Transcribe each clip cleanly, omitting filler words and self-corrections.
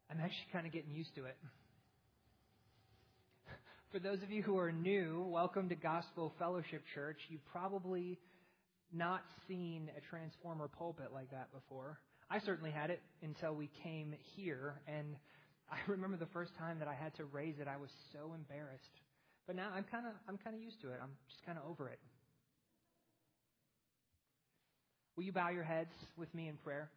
I'm actually kind of getting used to it. For those of you who are new, welcome to Gospel Fellowship Church. You've probably not seen a transformer pulpit like that before. I certainly had it until we came here, and I remember the first time that I had to raise it, I was so embarrassed. But now I'm kind of used to it. I'm just kind of over it. Will you bow your heads with me in prayer?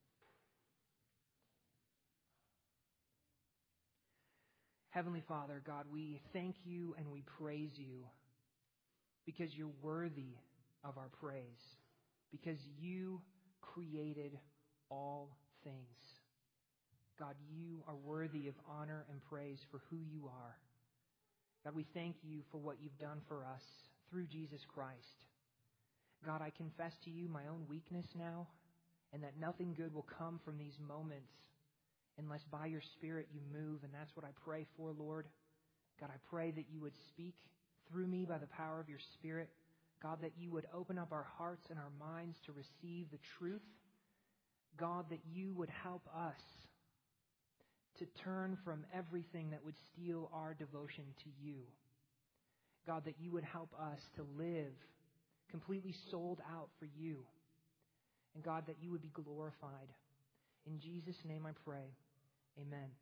Heavenly Father, God, we thank you and we praise you because you're worthy of our praise, because you created all things. God, you are worthy of honor and praise for who you are. God, we thank you for what you've done for us through Jesus Christ. God, I confess to you my own weakness now, and that nothing good will come from these moments unless by your Spirit you move, and that's what I pray for, Lord. God, I pray that you would speak through me by the power of your Spirit. God, that you would open up our hearts and our minds to receive the truth. God, that you would help us to turn from everything that would steal our devotion to you. God, that you would help us to live completely sold out for you. And God, that you would be glorified. In Jesus' name I pray. Amen.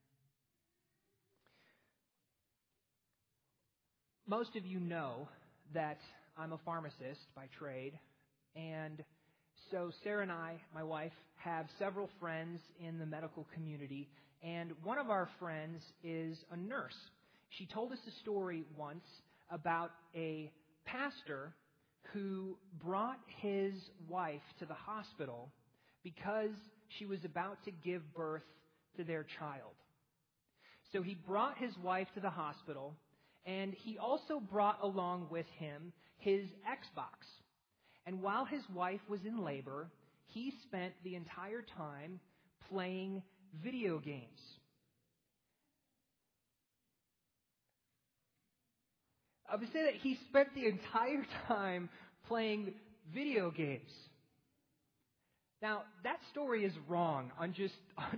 Most of you know that I'm a pharmacist by trade, and so Sarah and I, my wife, have several friends in the medical community, and one of our friends is a nurse. She told us a story once about a pastor who brought his wife to the hospital because she was about to give birth to their child. So he brought his wife to the hospital, and he also brought along with him his Xbox. And while his wife was in labor, he spent the entire time playing video games. I would say that he spent the entire time playing video games. Now, that story is wrong on just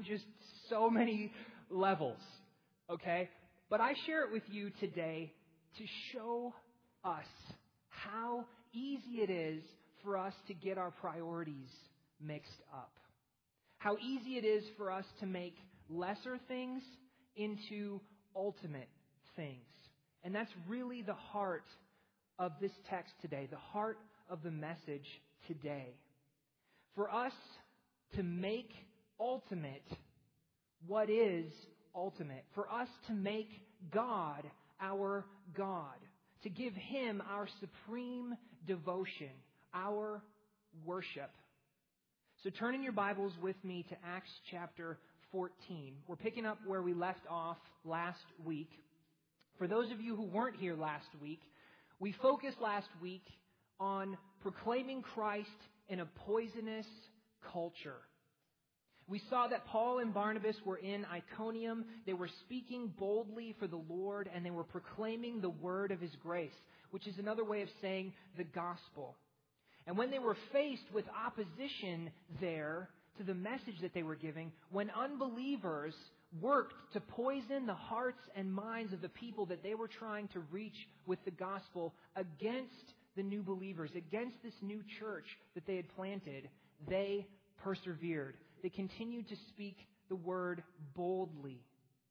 so many levels, okay? But I share it with you today to show us how easy it is for us to get our priorities mixed up. How easy it is for us to make lesser things into ultimate things. And that's really the heart of this text today, the heart of the message today. For us to make ultimate what is ultimate. For us to make God our God. To give Him our supreme devotion, our worship. So turn in your Bibles with me to Acts chapter 14. We're picking up where we left off last week. For those of you who weren't here last week, we focused last week on proclaiming Christ in a poisonous culture. We saw that Paul and Barnabas were in Iconium. They were speaking boldly for the Lord, and they were proclaiming the word of His grace, which is another way of saying the gospel. And when they were faced with opposition there to the message that they were giving, when unbelievers worked to poison the hearts and minds of the people that they were trying to reach with the gospel against the new believers, against this new church that they had planted, they persevered. They continued to speak the word boldly.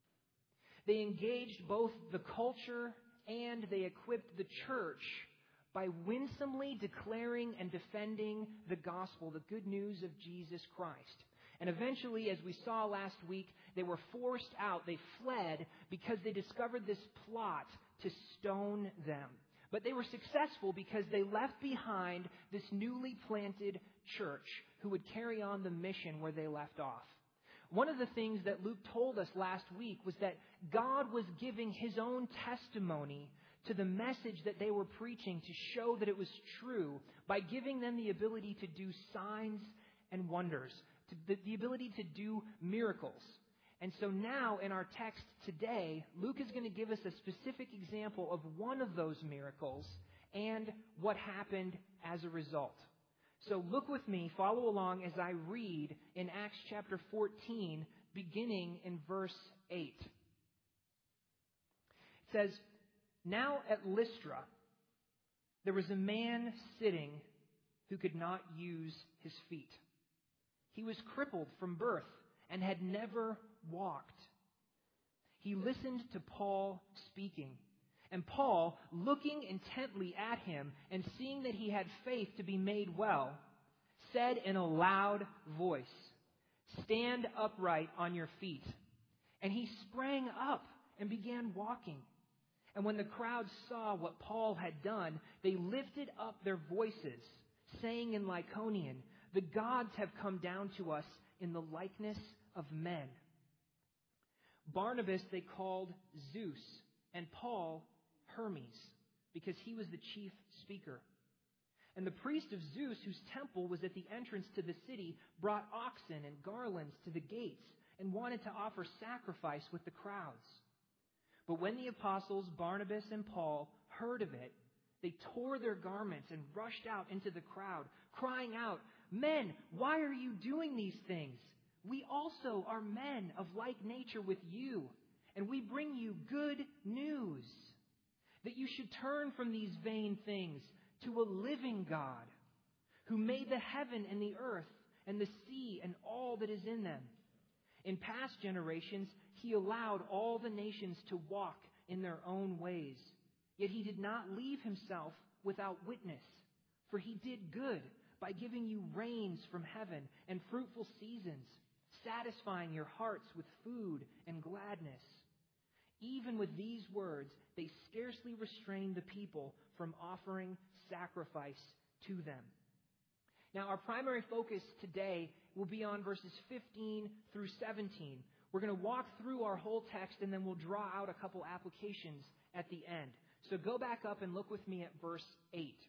They engaged both the culture and they equipped the church by winsomely declaring and defending the gospel, the good news of Jesus Christ. And eventually, as we saw last week, they were forced out. They fled because they discovered this plot to stone them. But they were successful because they left behind this newly planted church who would carry on the mission where they left off. One of the things that Luke told us last week was that God was giving His own testimony to the message that they were preaching to show that it was true by giving them the ability to do signs and wonders, the ability to do miracles. And so now in our text today, Luke is going to give us a specific example of one of those miracles and what happened as a result. So look with me, follow along as I read in Acts chapter 14, beginning in verse 8. It says, "Now at Lystra, there was a man sitting who could not use his feet. He was crippled from birth and had never walked. He listened to Paul speaking. And Paul, looking intently at him and seeing that he had faith to be made well, said in a loud voice, 'Stand upright on your feet.' And he sprang up and began walking. And when the crowd saw what Paul had done, they lifted up their voices, saying in Lycaonian, 'The gods have come down to us in the likeness of men.' Barnabas they called Zeus, and Paul Hermes, because he was the chief speaker. And the priest of Zeus, whose temple was at the entrance to the city, brought oxen and garlands to the gates and wanted to offer sacrifice with the crowds. But when the apostles Barnabas and Paul heard of it, they tore their garments and rushed out into the crowd, crying out, 'Men, why are you doing these things? We also are men of like nature with you, and we bring you good news, that you should turn from these vain things to a living God, who made the heaven and the earth and the sea and all that is in them. In past generations, he allowed all the nations to walk in their own ways. Yet he did not leave himself without witness, for he did good by giving you rains from heaven and fruitful seasons, satisfying your hearts with food and gladness.' Even with these words, they scarcely restrained the people from offering sacrifice to them." Now, our primary focus today will be on verses 15 through 17. We're going to walk through our whole text, and then we'll draw out a couple applications at the end. So go back up and look with me at verse 8.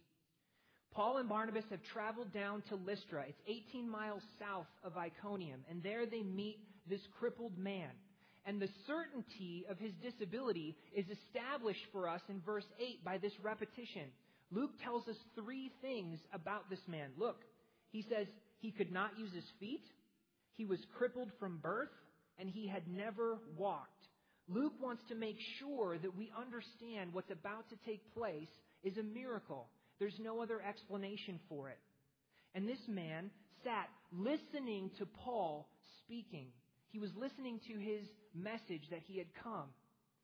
Paul and Barnabas have traveled down to Lystra. It's 18 miles south of Iconium, and there they meet this crippled man. And the certainty of his disability is established for us in verse 8 by this repetition. Luke tells us three things about this man. Look, he says he could not use his feet, he was crippled from birth, and he had never walked. Luke wants to make sure that we understand what's about to take place is a miracle. There's no other explanation for it. And this man sat listening to Paul speaking. He was listening to his message that he had come.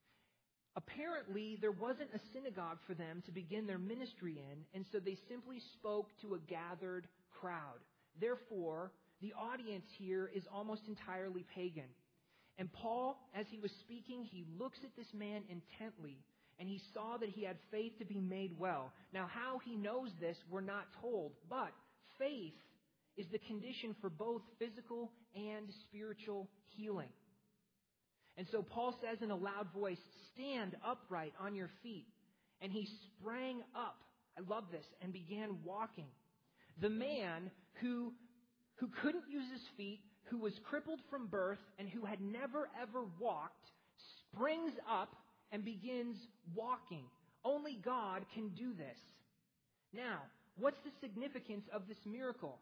Apparently, there wasn't a synagogue for them to begin their ministry in, and so they simply spoke to a gathered crowd. Therefore, the audience here is almost entirely pagan. And Paul, as he was speaking, he looks at this man intently, and he saw that he had faith to be made well. Now, how he knows this, we're not told, but faith is the condition for both physical and spiritual healing. And so Paul says in a loud voice, "Stand upright on your feet." And he sprang up, I love this, and began walking. The man who couldn't use his feet, who was crippled from birth, and who had never ever walked, springs up and begins walking. Only God can do this. Now, what's the significance of this miracle?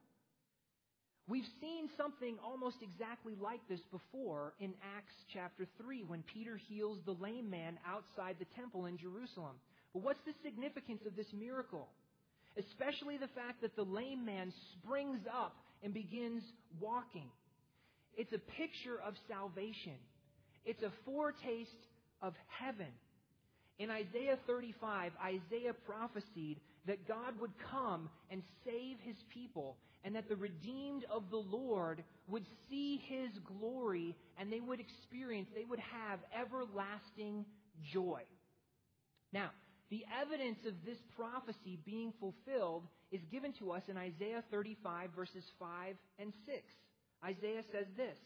We've seen something almost exactly like this before in Acts chapter 3 when Peter heals the lame man outside the temple in Jerusalem. But what's the significance of this miracle? Especially the fact that the lame man springs up and begins walking. It's a picture of salvation. It's a foretaste of heaven. In Isaiah 35, Isaiah prophesied that God would come and save his people, and that the redeemed of the Lord would see his glory, and they would have everlasting joy. Now, the evidence of this prophecy being fulfilled is given to us in Isaiah 35, verses 5 and 6. Isaiah says this,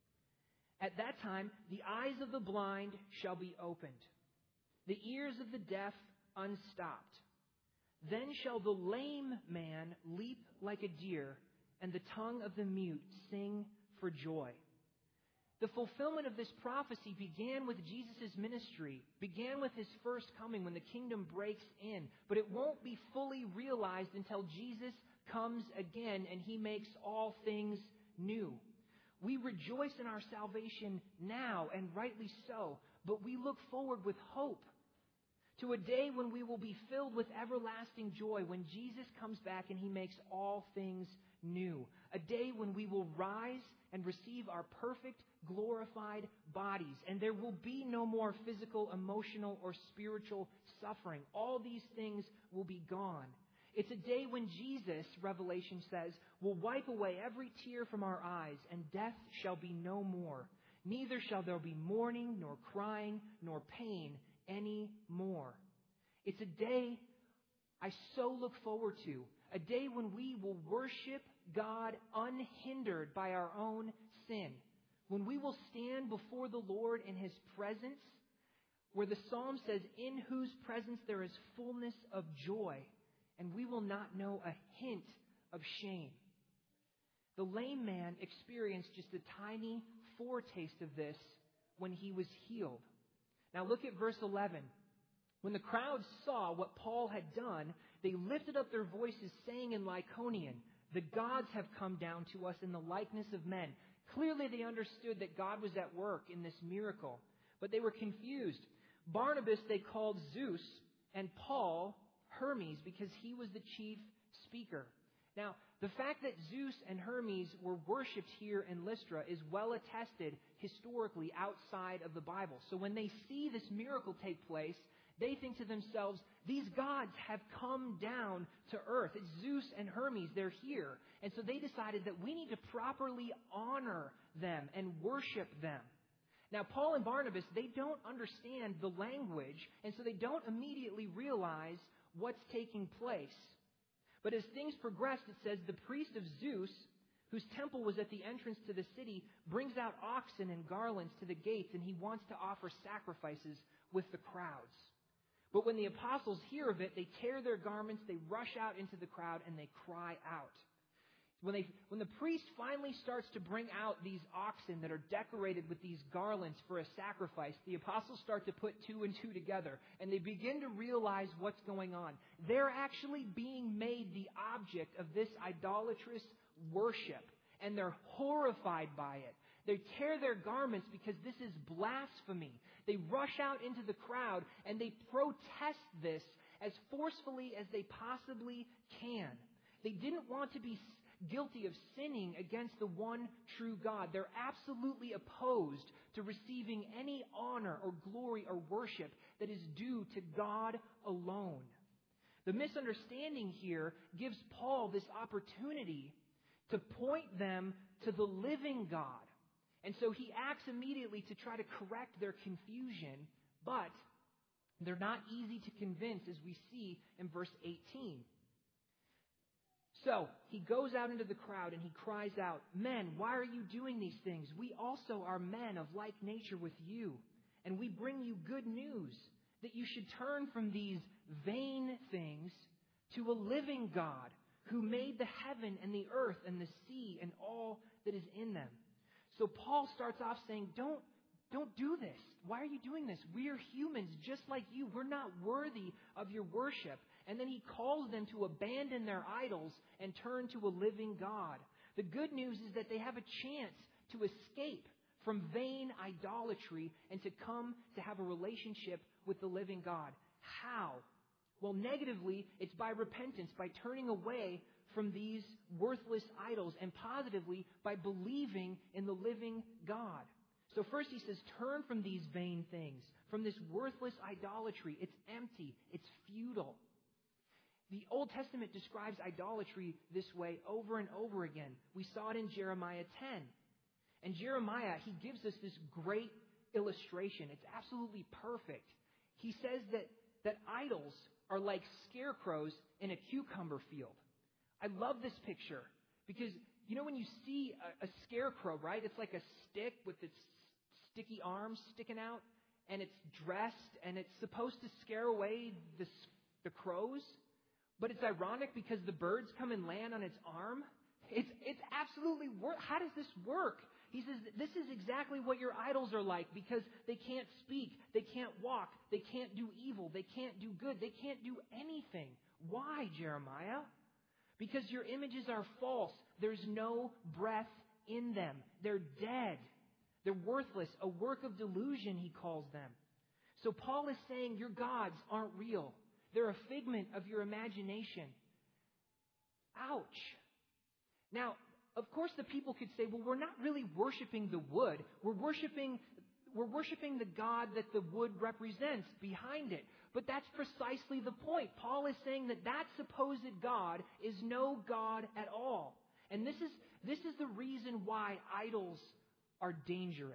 "At that time, the eyes of the blind shall be opened, the ears of the deaf unstopped. Then shall the lame man leap like a deer, and the tongue of the mute sing for joy." The fulfillment of this prophecy began with Jesus' ministry, began with his first coming when the kingdom breaks in. But it won't be fully realized until Jesus comes again and he makes all things new. We rejoice in our salvation now, and rightly so, but we look forward with hope to a day when we will be filled with everlasting joy, when Jesus comes back and He makes all things new. A day when we will rise and receive our perfect, glorified bodies, and there will be no more physical, emotional, or spiritual suffering. All these things will be gone. It's a day when Jesus, Revelation says, will wipe away every tear from our eyes, and death shall be no more. Neither shall there be mourning, nor crying, nor pain any more. It's a day I so look forward to. A day when we will worship God unhindered by our own sin. When we will stand before the Lord in His presence, where the Psalm says, in whose presence there is fullness of joy, and we will not know a hint of shame. The lame man experienced just a tiny foretaste of this when he was healed. Now look at verse 11. When the crowd saw what Paul had done, they lifted up their voices, saying in Lycaonian, the gods have come down to us in the likeness of men. Clearly they understood that God was at work in this miracle, but they were confused. Barnabas they called Zeus, and Paul Hermes, because he was the chief speaker. Now, the fact that Zeus and Hermes were worshipped here in Lystra is well attested historically outside of the Bible. So when they see this miracle take place, they think to themselves, these gods have come down to earth. It's Zeus and Hermes. They're here. And so they decided that we need to properly honor them and worship them. Now, Paul and Barnabas, they don't understand the language, and so they don't immediately realize what's taking place. But as things progressed, it says, the priest of Zeus, whose temple was at the entrance to the city, brings out oxen and garlands to the gates, and he wants to offer sacrifices with the crowds. But when the apostles hear of it, they tear their garments, they rush out into the crowd, and they cry out. When the priest finally starts to bring out these oxen that are decorated with these garlands for a sacrifice, the apostles start to put two and two together, and they begin to realize what's going on. They're actually being made the object of this idolatrous worship, and they're horrified by it. They tear their garments because this is blasphemy. They rush out into the crowd, and they protest this as forcefully as they possibly can. They didn't want to be guilty of sinning against the one true God. They're absolutely opposed to receiving any honor or glory or worship that is due to God alone. The misunderstanding here gives Paul this opportunity to point them to the living God. And so he acts immediately to try to correct their confusion, but they're not easy to convince, as we see in verse 18. So he goes out into the crowd and he cries out, men, why are you doing these things? We also are men of like nature with you, and we bring you good news that you should turn from these vain things to a living God who made the heaven and the earth and the sea and all that is in them. So Paul starts off saying, don't do this. Why are you doing this? We are humans just like you. We're not worthy of your worship. And then he calls them to abandon their idols and turn to a living God. The good news is that they have a chance to escape from vain idolatry and to come to have a relationship with the living God. How? Well, negatively, it's by repentance, by turning away from these worthless idols, and positively by believing in the living God. So first he says, turn from these vain things, from this worthless idolatry. It's empty. It's futile. The Old Testament describes idolatry this way over and over again. We saw it in Jeremiah 10. And Jeremiah, he gives us this great illustration. It's absolutely perfect. He says that idols are like scarecrows in a cucumber field. I love this picture because, you know, when you see a scarecrow, right? It's like a stick with its sticky arms sticking out, and it's dressed, and it's supposed to scare away the crows. But it's ironic because the birds come and land on its arm. It's absolutely how does this work? He says this is exactly what your idols are like, because they can't speak, they can't walk, they can't do evil, they can't do good, they can't do anything. Why, Jeremiah? Because your images are false. There's no breath in them. They're dead. They're worthless. A work of delusion, he calls them. So Paul is saying your gods aren't real. They're a figment of your imagination. Ouch. Now, of course the people could say, well, we're not really worshiping the wood. We're worshiping the God that the wood represents behind it. But that's precisely the point. Paul is saying that supposed God is no God at all. And this is the reason why idols are dangerous.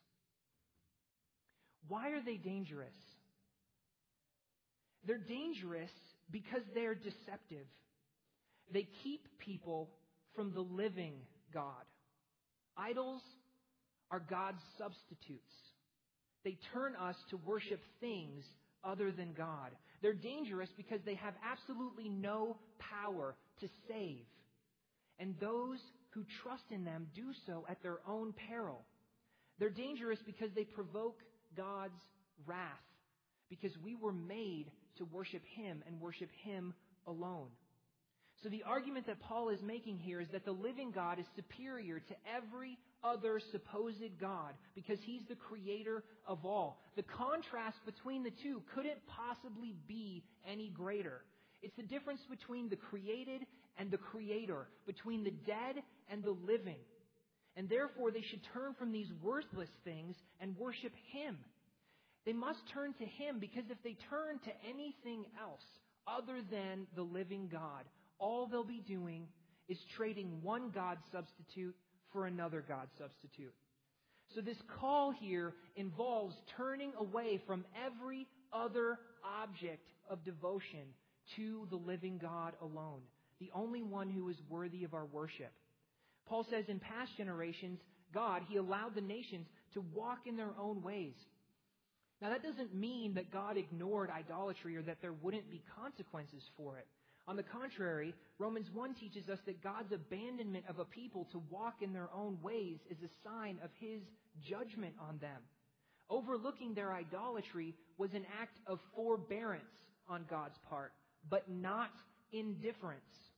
Why are they dangerous? They're dangerous because they're deceptive. They keep people from the living God. Idols are God's substitutes. They turn us to worship things other than God. They're dangerous because they have absolutely no power to save. And those who trust in them do so at their own peril. They're dangerous because they provoke God's wrath, because we were made to worship Him and worship Him alone. So the argument that Paul is making here is that the living God is superior to every other supposed God because He's the creator of all. The contrast between the two couldn't possibly be any greater. It's the difference between the created and the creator, between the dead and the living. And therefore they should turn from these worthless things and worship Him. They must turn to Him, because if they turn to anything else other than the living God, all they'll be doing is trading one God substitute for another God substitute. So this call here involves turning away from every other object of devotion to the living God alone, the only one who is worthy of our worship. Paul says in past generations, God, He allowed the nations to walk in their own ways. Now that doesn't mean that God ignored idolatry or that there wouldn't be consequences for it. On the contrary, Romans 1 teaches us that God's abandonment of a people to walk in their own ways is a sign of His judgment on them. Overlooking their idolatry was an act of forbearance on God's part, but not indifference.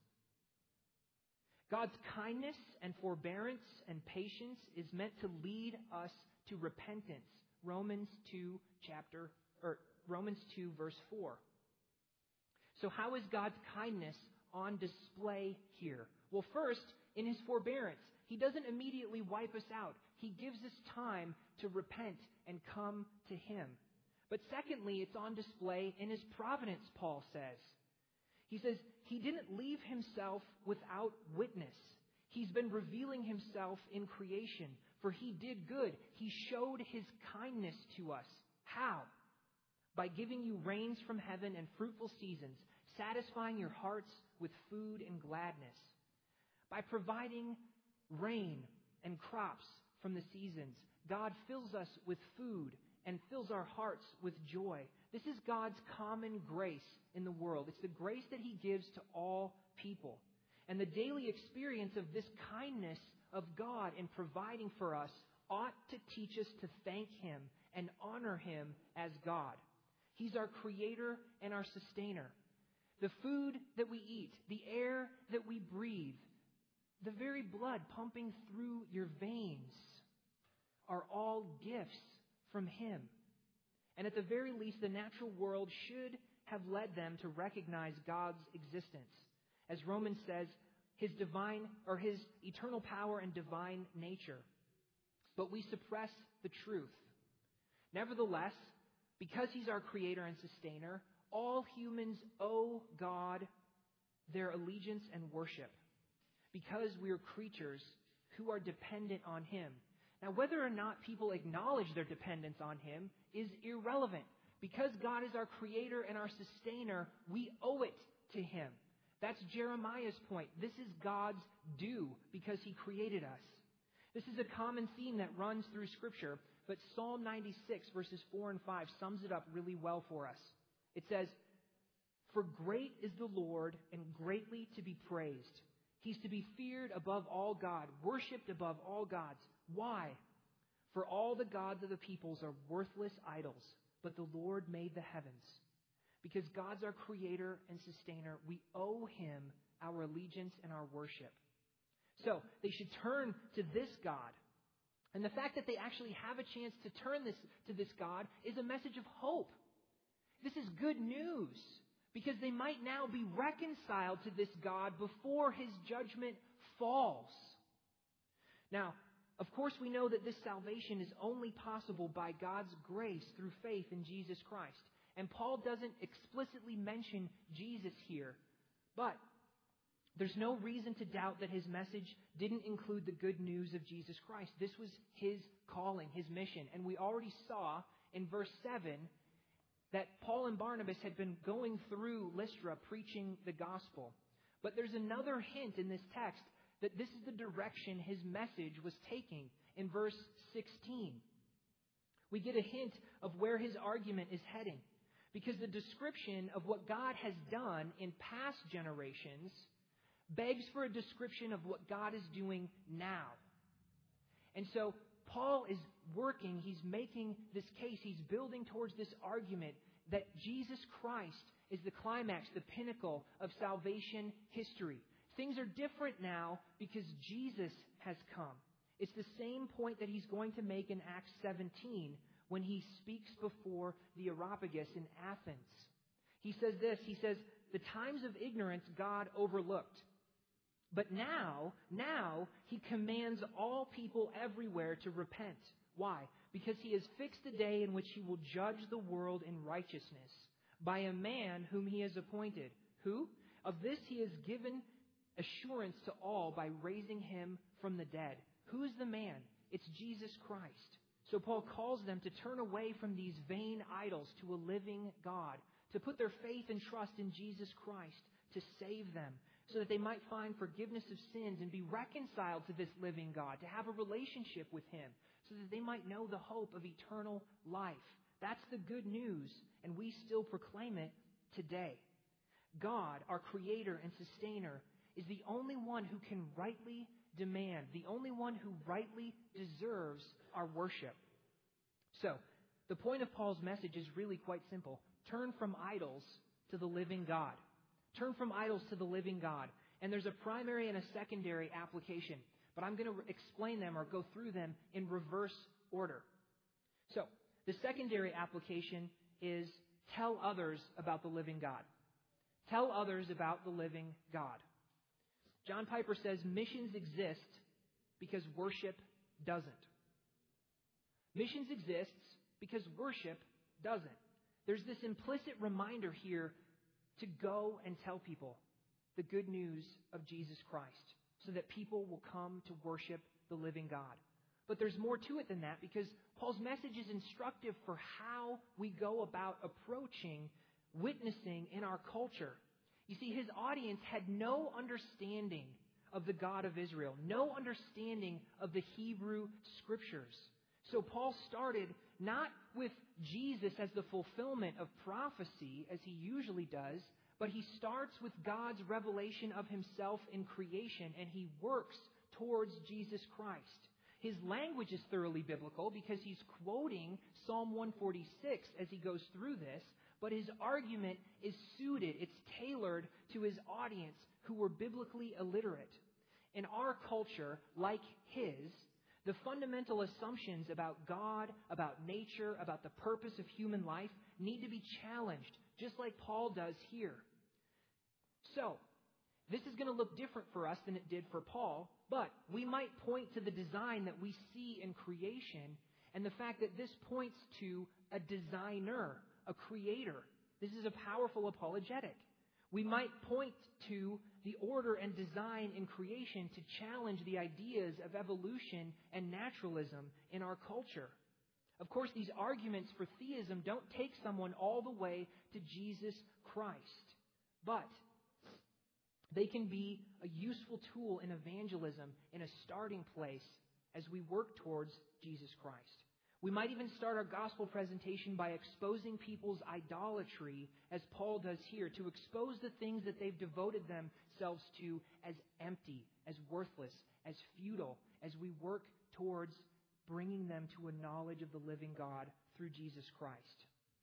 God's kindness and forbearance and patience is meant to lead us to repentance. Romans 2 verse 4. So how is God's kindness on display here? Well, first, in His forbearance, He doesn't immediately wipe us out. He gives us time to repent and come to Him. But secondly, it's on display in His providence, Paul says. He says He didn't leave Himself without witness. He's been revealing Himself in creation, for He did good. He showed His kindness to us. How? By giving you rains from heaven and fruitful seasons, satisfying your hearts with food and gladness. By providing rain and crops from the seasons, God fills us with food and fills our hearts with joy. This is God's common grace in the world. It's the grace that He gives to all people. And the daily experience of this kindness of God in providing for us ought to teach us to thank Him and honor Him as God. He's our creator and our sustainer. The food that we eat, the air that we breathe, the very blood pumping through your veins are all gifts from Him. And at the very least, the natural world should have led them to recognize God's existence. As Romans says, His eternal power and divine nature. But we suppress the truth. Nevertheless, because He's our creator and sustainer, all humans owe God their allegiance and worship, because we are creatures who are dependent on Him. Now, whether or not people acknowledge their dependence on Him is irrelevant. Because God is our creator and our sustainer, we owe it to Him. That's Jeremiah's point. This is God's due because He created us. This is a common theme that runs through Scripture, but Psalm 96 verses 4 and 5 sums it up really well for us. It says, "For great is the Lord and greatly to be praised. He's to be feared above all God, worshipped above all gods. Why? For all the gods of the peoples are worthless idols, but the Lord made the heavens." Because God's our creator and sustainer, we owe Him our allegiance and our worship. So they should turn to this God. And the fact that they actually have a chance to turn to this God is a message of hope. This is good news because they might now be reconciled to this God before His judgment falls. Now, of course, we know that this salvation is only possible by God's grace through faith in Jesus Christ. And Paul doesn't explicitly mention Jesus here, but there's no reason to doubt that his message didn't include the good news of Jesus Christ. This was his calling, his mission. And we already saw in verse 7 that Paul and Barnabas had been going through Lystra preaching the gospel. But there's another hint in this text that this is the direction his message was taking in verse 16. We get a hint of where his argument is heading, because the description of what God has done in past generations begs for a description of what God is doing now. And so Paul is working, he's making this case, he's building towards this argument that Jesus Christ is the climax, the pinnacle of salvation history. Things are different now because Jesus has come. It's the same point that he's going to make in Acts 17 when he speaks before the Areopagus in Athens. He says this, he says, "The times of ignorance God overlooked. But now he commands all people everywhere to repent." Why? Because he has fixed a day in which he will judge the world in righteousness by a man whom he has appointed. Who? Of this he has given assurance to all by raising him from the dead. Who is the man? It's Jesus Christ. So Paul calls them to turn away from these vain idols to a living God, to put their faith and trust in Jesus Christ to save them, so that they might find forgiveness of sins and be reconciled to this living God, to have a relationship with Him, so that they might know the hope of eternal life. That's the good news, and we still proclaim it today. God, our Creator and Sustainer, is the only one who can rightly demand, the only one who rightly deserves our worship. So, the point of Paul's message is really quite simple. Turn from idols to the living God. Turn from idols to the living God. And there's a primary and a secondary application. But I'm going to explain them or go through them in reverse order. So, the secondary application is tell others about the living God. Tell others about the living God. John Piper says missions exist because worship doesn't. Missions exists because worship doesn't. There's this implicit reminder here to go and tell people the good news of Jesus Christ so that people will come to worship the living God. But there's more to it than that, because Paul's message is instructive for how we go about approaching witnessing in our culture. You see, his audience had no understanding of the God of Israel, no understanding of the Hebrew Scriptures. So Paul started not with Jesus as the fulfillment of prophecy, as he usually does, but he starts with God's revelation of himself in creation, and he works towards Jesus Christ. His language is thoroughly biblical because he's quoting Psalm 146 as he goes through this, but his argument is suited, it's tailored to his audience who were biblically illiterate. In our culture, like his, the fundamental assumptions about God, about nature, about the purpose of human life need to be challenged, just like Paul does here. So, this is going to look different for us than it did for Paul, but we might point to the design that we see in creation and the fact that this points to a designer, a creator. This is a powerful apologetic. We might point to the order and design in creation to challenge the ideas of evolution and naturalism in our culture. Of course, these arguments for theism don't take someone all the way to Jesus Christ, but they can be a useful tool in evangelism in a starting place as we work towards Jesus Christ. We might even start our gospel presentation by exposing people's idolatry, as Paul does here, to expose the things that they've devoted themselves to as empty, as worthless, as futile, as we work towards bringing them to a knowledge of the living God through Jesus Christ.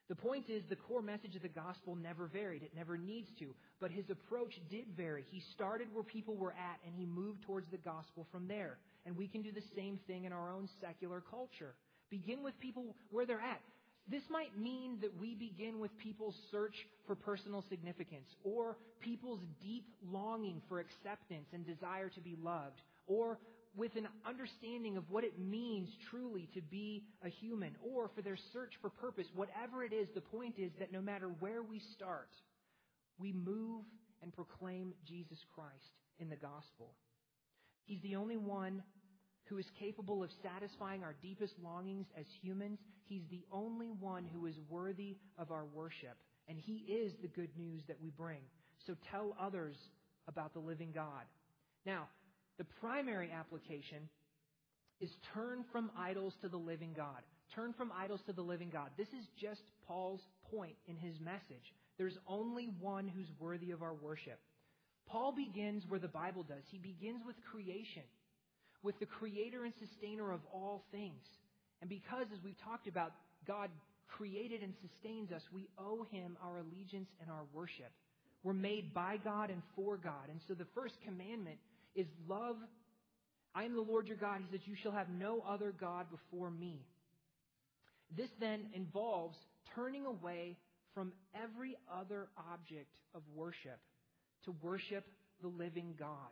The point is, the core message of the gospel never varied. It never needs to. But his approach did vary. He started where people were at, and he moved towards the gospel from there. And we can do the same thing in our own secular culture. Begin with people where they're at. This might mean that we begin with people's search for personal significance, or people's deep longing for acceptance and desire to be loved, or with an understanding of what it means truly to be a human, or for their search for purpose. Whatever it is, the point is that no matter where we start, we move and proclaim Jesus Christ in the gospel. He's the only one who is capable of satisfying our deepest longings as humans. He's the only one who is worthy of our worship. And he is the good news that we bring. So tell others about the living God. Now, the primary application is turn from idols to the living God. Turn from idols to the living God. This is just Paul's point in his message. There's only one who's worthy of our worship. Paul begins where the Bible does. He begins with creation, with the creator and sustainer of all things. And because, as we've talked about, God created and sustains us, we owe him our allegiance and our worship. We're made by God and for God. And so the first commandment is love. I am the Lord your God. He says, you shall have no other God before me. This then involves turning away from every other object of worship to worship the living God.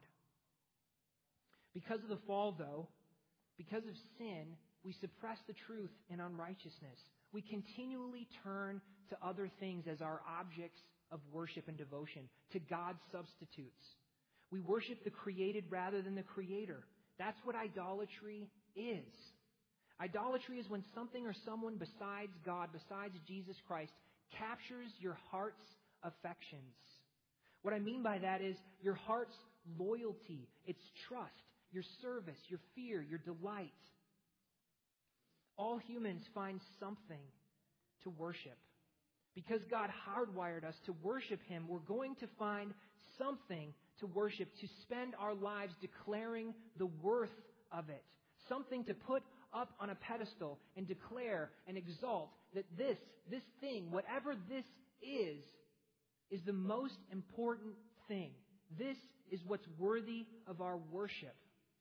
Because of the fall, though, because of sin, we suppress the truth in unrighteousness. We continually turn to other things as our objects of worship and devotion, to God's substitutes. We worship the created rather than the creator. That's what idolatry is. Idolatry is when something or someone besides God, besides Jesus Christ, captures your heart's affections. What I mean by that is your heart's loyalty, its trust, your service, your fear, your delight. All humans find something to worship. Because God hardwired us to worship him, we're going to find something to worship, to spend our lives declaring the worth of it. Something to put up on a pedestal and declare and exalt that this thing, whatever this is the most important thing. This is what's worthy of our worship.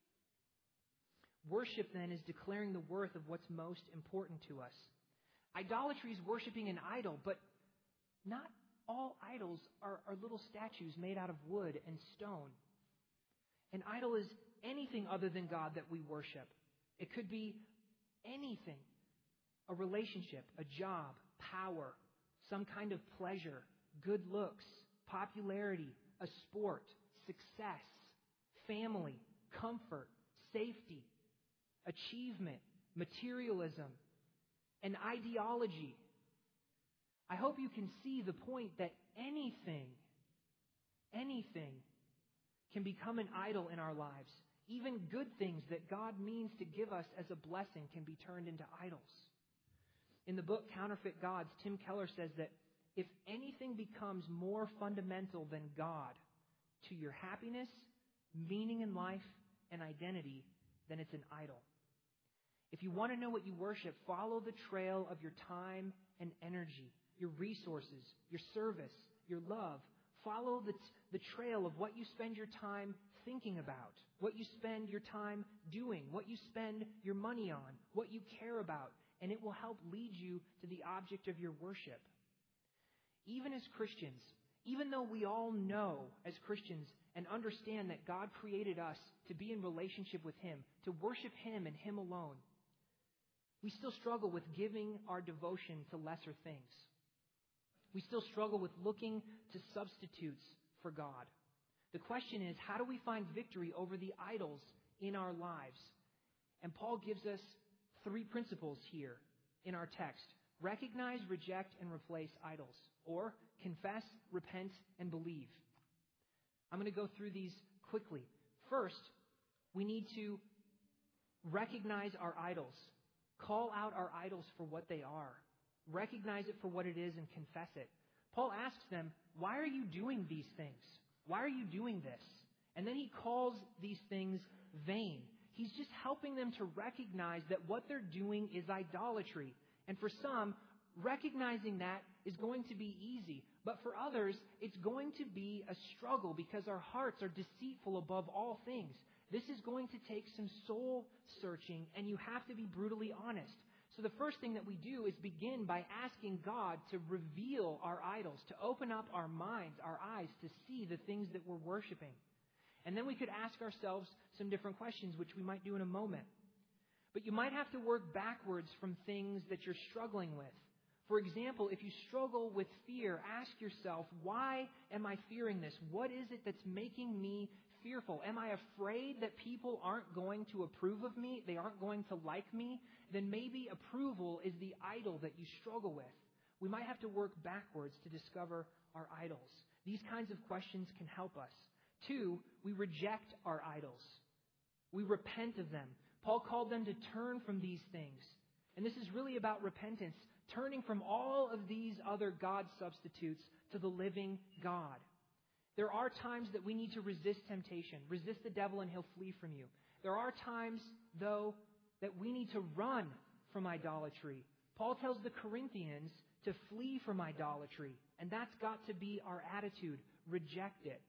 Worship, then, is declaring the worth of what's most important to us. Idolatry is worshiping an idol, but not all idols are little statues made out of wood and stone. An idol is anything other than God that we worship. It could be anything. A relationship, a job, power, some kind of pleasure, good looks, popularity, a sport, success, family, comfort, safety, achievement, materialism, an ideology. I hope you can see the point that anything can become an idol in our lives. Even good things that God means to give us as a blessing can be turned into idols. In the book Counterfeit Gods, Tim Keller says that if anything becomes more fundamental than God to your happiness, meaning in life, and identity, then it's an idol. If you want to know what you worship, follow the trail of your time and energy, your resources, your service, your love. Follow the trail of what you spend your time thinking about, what you spend your time doing, what you spend your money on, what you care about, and it will help lead you to the object of your worship. Even as Christians, even though we all know as Christians and understand that God created us to be in relationship with him, to worship him and him alone, we still struggle with giving our devotion to lesser things. We still struggle with looking to substitutes for God. The question is, how do we find victory over the idols in our lives? And Paul gives us 3 principles here in our text. Recognize, reject, and replace idols. Or confess, repent, and believe. I'm going to go through these quickly. First, we need to recognize our idols. Call out our idols for what they are. Recognize it for what it is and confess it. Paul asks them, why are you doing these things? Why are you doing this? And then he calls these things vain. He's just helping them to recognize that what they're doing is idolatry. And for some, recognizing that is going to be easy. But for others, it's going to be a struggle because our hearts are deceitful above all things. This is going to take some soul searching, and you have to be brutally honest. So the first thing that we do is begin by asking God to reveal our idols, to open up our minds, our eyes, to see the things that we're worshiping. And then we could ask ourselves some different questions, which we might do in a moment. But you might have to work backwards from things that you're struggling with. For example, if you struggle with fear, ask yourself, why am I fearing this? What is it that's making me fearful? Am I afraid that people aren't going to approve of me? They aren't going to like me? Then maybe approval is the idol that you struggle with. We might have to work backwards to discover our idols. These kinds of questions can help us. 2, we reject our idols. We repent of them. Paul called them to turn from these things. And this is really about repentance, turning from all of these other God substitutes to the living God. There are times that we need to resist temptation, resist the devil, and he'll flee from you. There are times, though, that we need to run from idolatry. Paul tells the Corinthians to flee from idolatry, and that's got to be our attitude. Reject it.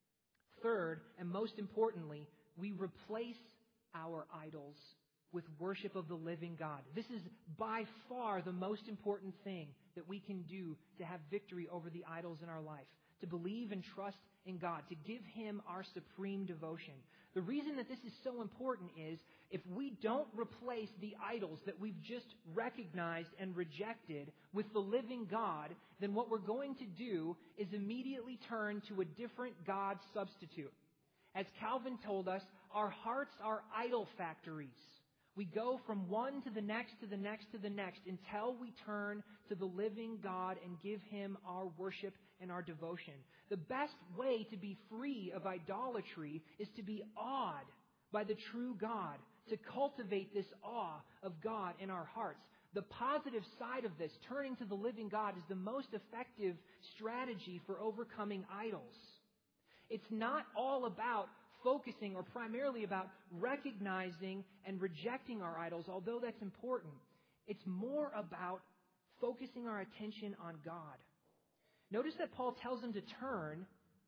3rd, and most importantly, we replace our idols with worship of the living God. This is by far the most important thing that we can do to have victory over the idols in our life. To believe and trust in God, to give Him our supreme devotion. The reason that this is so important is if we don't replace the idols that we've just recognized and rejected with the living God, then what we're going to do is immediately turn to a different God substitute. As Calvin told us, our hearts are idol factories. We go from one to the next to the next to the next until we turn to the living God and give Him our worship and our devotion. The best way to be free of idolatry is to be awed by the true God, to cultivate this awe of God in our hearts. The positive side of this, turning to the living God, is the most effective strategy for overcoming idols. It's not all about focusing or primarily about recognizing and rejecting our idols, although that's important. It's more about focusing our attention on God. Notice that Paul tells them to turn,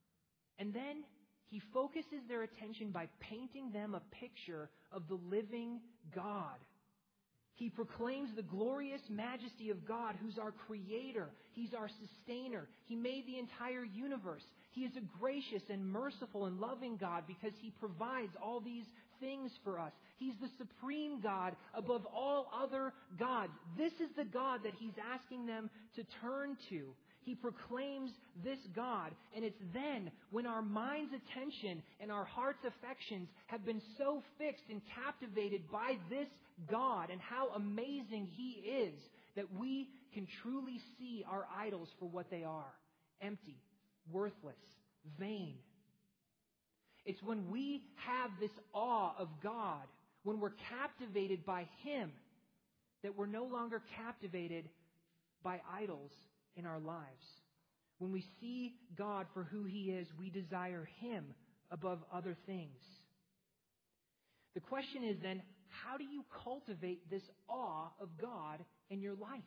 and then he focuses their attention by painting them a picture of the living God. He proclaims the glorious majesty of God, who's our creator. He's our sustainer. He made the entire universe. He is a gracious and merciful and loving God because He provides all these things for us. He's the supreme God above all other gods. This is the God that He's asking them to turn to. He proclaims this God, and it's then when our mind's attention and our heart's affections have been so fixed and captivated by this God and how amazing He is that we can truly see our idols for what they are: empty, worthless, vain. It's when we have this awe of God, when we're captivated by Him, that we're no longer captivated by idols in our lives. When we see God for who He is, we desire Him above other things. The question is then, how do you cultivate this awe of God in your life?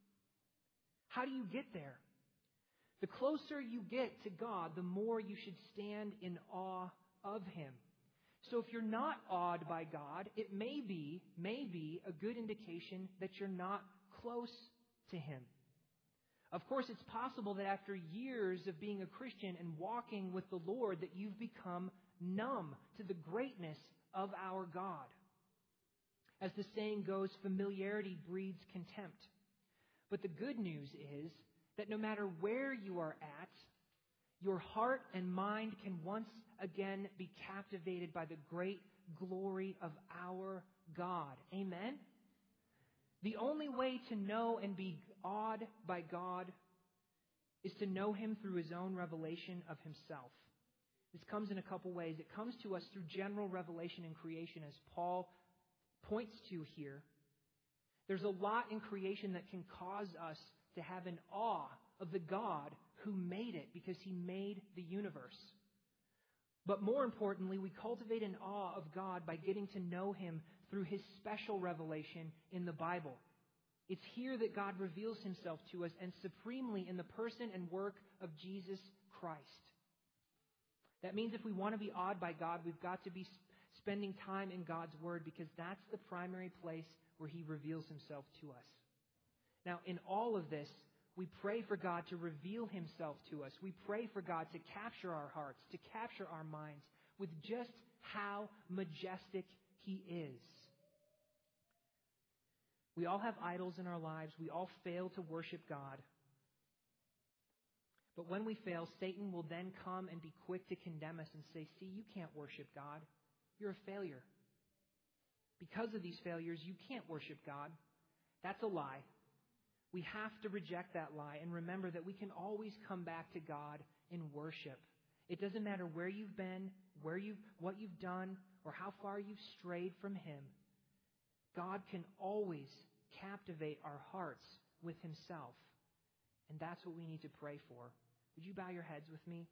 How do you get there? The closer you get to God, the more you should stand in awe of Him. So if you're not awed by God, it may be a good indication that you're not close to Him. Of course, it's possible that after years of being a Christian and walking with the Lord, that you've become numb to the greatness of our God. As the saying goes, familiarity breeds contempt. But the good news is that no matter where you are at, your heart and mind can once again be captivated by the great glory of our God. Amen? The only way to know and be awed by God is to know Him through His own revelation of Himself. This comes in a couple ways. It comes to us through general revelation in creation, as Paul points to here. There's a lot in creation that can cause us to have an awe of the God who made it, because He made the universe. But more importantly, we cultivate an awe of God by getting to know Him through His special revelation in the Bible. It's here that God reveals himself to us, and supremely in the person and work of Jesus Christ. That means if we want to be awed by God, we've got to be spending time in God's Word, because that's the primary place where he reveals himself to us. Now, in all of this, we pray for God to reveal himself to us. We pray for God to capture our hearts, to capture our minds with just how majestic he is. We all have idols in our lives. We all fail to worship God. But when we fail, Satan will then come and be quick to condemn us and say, see, you can't worship God. You're a failure. Because of these failures, you can't worship God. That's a lie. We have to reject that lie and remember that we can always come back to God in worship. It doesn't matter where you've been, what you've done, or how far you've strayed from him. God can always captivate our hearts with himself. And that's what we need to pray for. Would you bow your heads with me?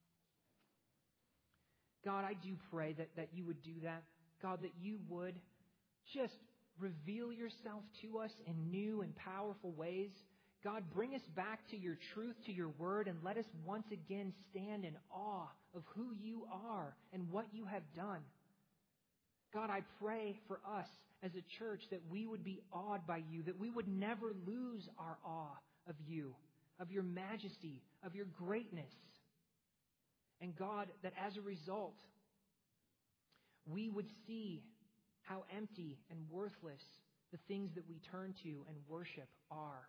God, I do pray that you would do that. God, that you would just reveal yourself to us in new and powerful ways. God, bring us back to your truth, to your word, and let us once again stand in awe of who you are and what you have done. God, I pray for us as a church that we would be awed by you, that we would never lose our awe of you, of your majesty, of your greatness. And God, that as a result, we would see how empty and worthless the things that we turn to and worship are.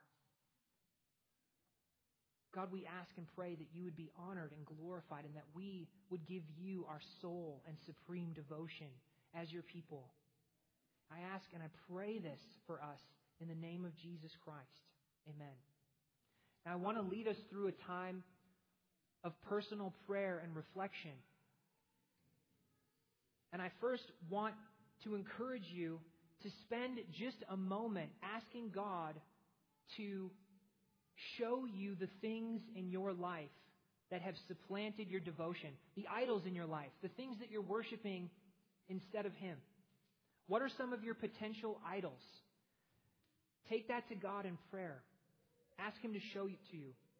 God, we ask and pray that you would be honored and glorified, and that we would give you our soul and supreme devotion as your people. I ask and I pray this for us in the name of Jesus Christ. Amen. Now, I want to lead us through a time of personal prayer and reflection. And I first want to encourage you to spend just a moment asking God to show you the things in your life that have supplanted your devotion, the idols in your life, the things that you're worshiping instead of him. What are some of your potential idols? Take that to God in prayer. Ask him to show it to you.